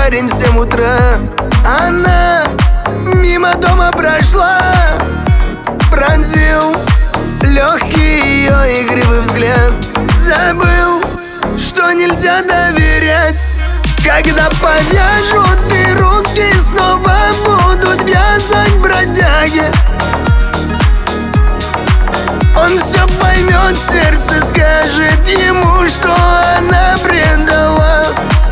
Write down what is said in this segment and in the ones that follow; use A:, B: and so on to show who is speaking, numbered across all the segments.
A: парень в 7 утра. Она мимо дома прошла, пронзил легкий ее игривый взгляд. Забыл, что нельзя доверять. Когда повяжут и руки снова будут вязать бродяги, он все поймет, сердце скажет ему, что она предала.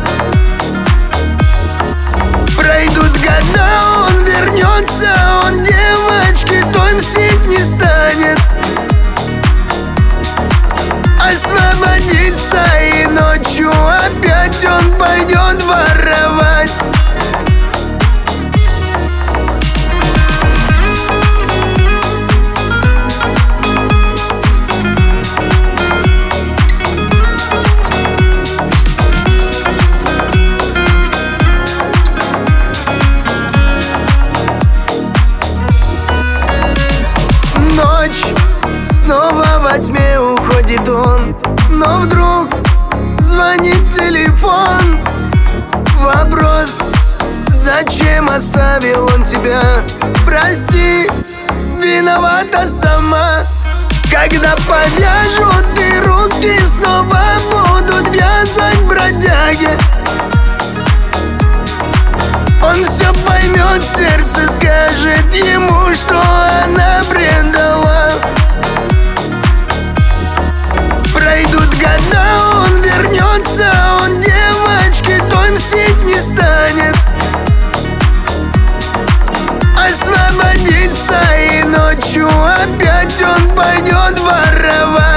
A: Пройдут года, он вернется, он девочке той мстить не станет. Освободится, и ночью опять он пойдет воровать. Ночь, снова во тьме уходит он, но вдруг звонит телефон. Вопрос: зачем оставил он тебя? Прости, виновата сама. Когда повяжут и руки снова будут вязать бродяги, он все поймет, сердце скажет ему, что она предала. Пройдут года, он вернется, он девочке той мстить не станет. Освободится, и ночью опять он пойдет воровать.